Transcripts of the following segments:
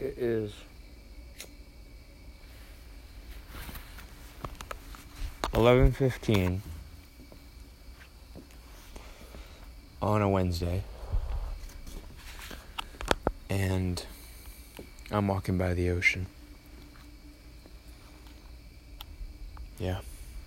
It is 11:15 on a Wednesday, and I'm walking by the ocean. Yeah.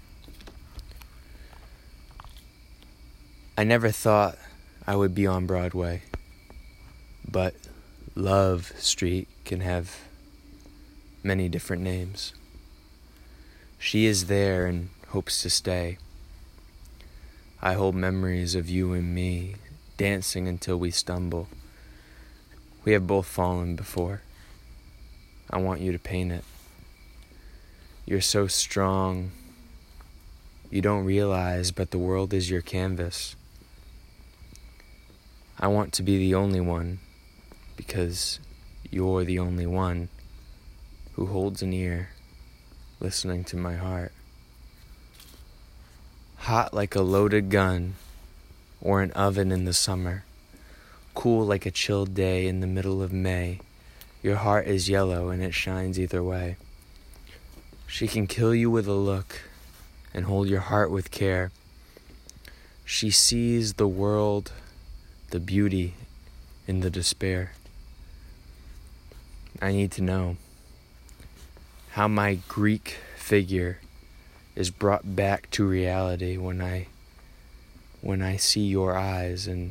I never thought I would be on Broadway, but Love Street can have many different names. She is there and hopes to stay. I hold memories of you and me, dancing until we stumble. We have both fallen before. I want you to paint it. You're so strong. You don't realize, but the world is your canvas. I want to be the only one, because you're the only one who holds an ear, listening to my heart. Hot like a loaded gun, or an oven in the summer. Cool like a chilled day in the middle of May. Your heart is yellow and it shines either way. She can kill you with a look and hold your heart with care. She sees the world, the beauty in the despair. I need to know how my Greek figure is brought back to reality when I see your eyes, and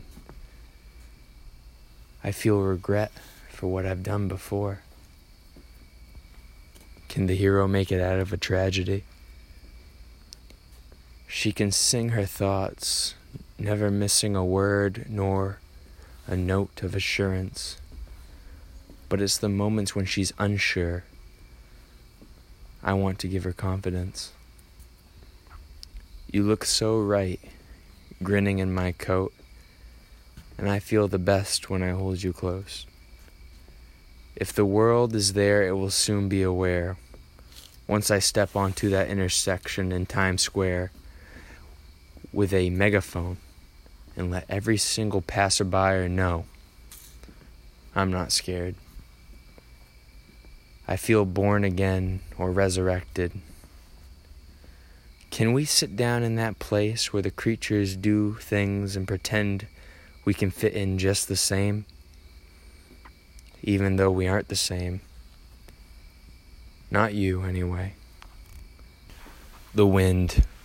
I feel regret for what I've done before. Can the hero make it out of a tragedy? She can sing her thoughts, never missing a word nor a note of assurance. But it's the moments when she's unsure I want to give her confidence. You look so right, grinning in my coat, and I feel the best when I hold you close. If the world is there, it will soon be aware. Once I step onto that intersection in Times Square with a megaphone and let every single passerby know I'm not scared. I feel born again or resurrected. Can we sit down in that place where the creatures do things and pretend we can fit in just the same, even though we aren't the same? Not you, anyway. The wind